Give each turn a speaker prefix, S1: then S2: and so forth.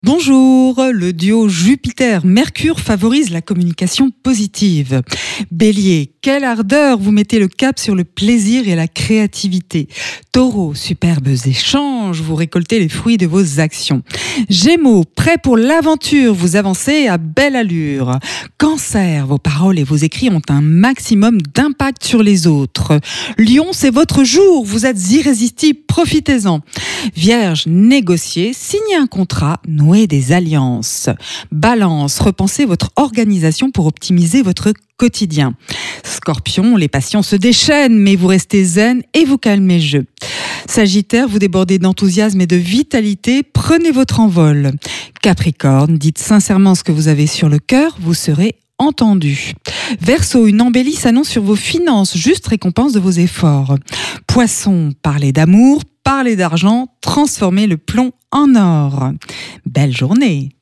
S1: Bonjour, le duo Jupiter-Mercure favorise la communication positive. Bélier, quelle ardeur, vous mettez le cap sur le plaisir et la créativité. Taureau, superbes échanges, vous récoltez les fruits de vos actions. Gémeaux, prêt pour l'aventure, vous avancez à belle allure. Cancer, vos paroles et vos écrits ont un maximum d'impact sur les autres. Lion, c'est votre jour, vous êtes irrésistible, profitez-en. Vierge, négociez, signez un contrat, nouez des alliances. Balance, repensez votre organisation pour optimiser votre quotidien. Scorpion, les passions se déchaînent, mais vous restez zen et vous calmez le jeu. Sagittaire, vous débordez d'enthousiasme et de vitalité, prenez votre envol. Capricorne, dites sincèrement ce que vous avez sur le cœur, vous serez entendu. Verseau, une embellie s'annonce sur vos finances, juste récompense de vos efforts. Poisson, parlez d'amour, parlez d'argent, transformez le plomb en or. Belle journée!